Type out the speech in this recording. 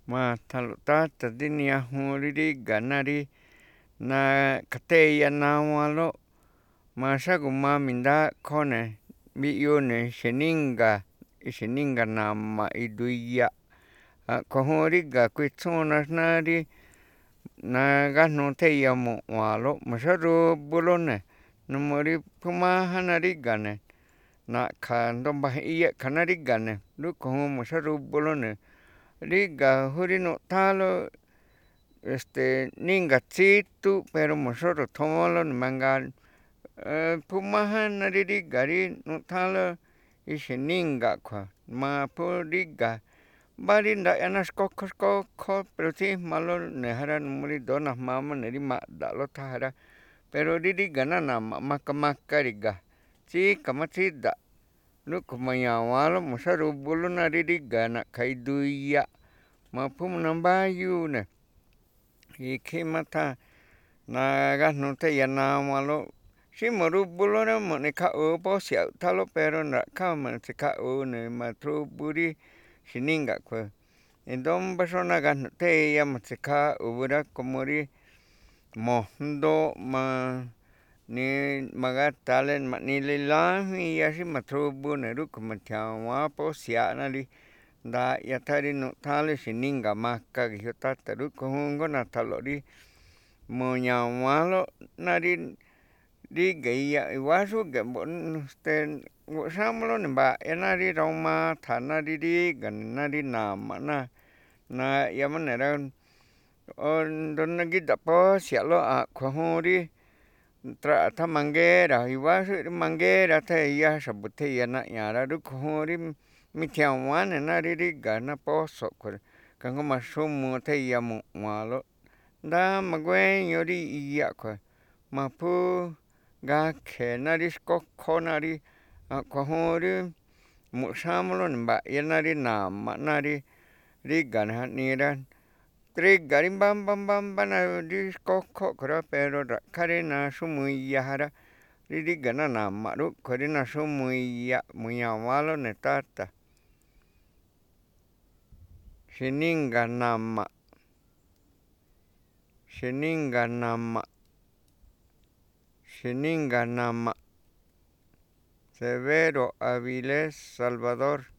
ma thalo tata dinia juri gana ri na katheya nawalo ma xaguma minda kjone bi'yune ixeninga nama iduiya kjuajun riga kuitsuna jna ri na gajnu theya mu'ualo ma xarubulone numa ri kuma jana rigane nakja ndombaje'ia kjana rigane rukjujun ma xarubulone riga juri nu'tjalo ningatsitu pero ma xarutjunlo manga puma jana ri riga ri nu'tjalo ixeninga kjua ma puro riga barinda'ia na xkokjo pero tsijmalo nejara noma ri nduna jma mane ri ma'ndalo tjara pero ri rigana nama maka maka riga tsikama tsida rukju ma ñawalo ma xarubulona ri riga nakja iduiya ma pjú nambayune ikjima tja na gajnu theya nawalo xi marubulore ma nikja'u bosi'a tjalo pero ndakja ma tsikja'une ma thrubu ri xininga kjua indombaxuna gajnu theya ma tsikja'ura como ri mojndo ni magatale ma ni lilájni xi ma thrubune rukju ma tjiawa posi'ana ri nda'ia tja ri nu'tjalo xininga maka ngejio tata rukjujun nguna tjalo ri mu ñawalo na ri ngei'a igua xúge nguxámalo nemba'ia ri rauma tjana ri rigane na ri nama na 'ia manera ndona ngita posia'lo kjuajun ri tra'a tja manguera iguaxu ri manguera theya xrapo theya na 'ñara rukjujun ri mitjiaguane na ri riga na pozo kjua kanga ma xromo theya mu'ualo nda magueño ri iya kjua ma pju ngakjena ri xkokjona ri kjuajun ri muxámalo nemba'ia na ri nama na ri rigane nira triga ri mbambana ri xkokjo kjua pero rakja ri naxrumuiya jara ri rigana nama rukjua ri naxrumuiya mu ñawalone tata xininga nama Severo Avilés Salvador.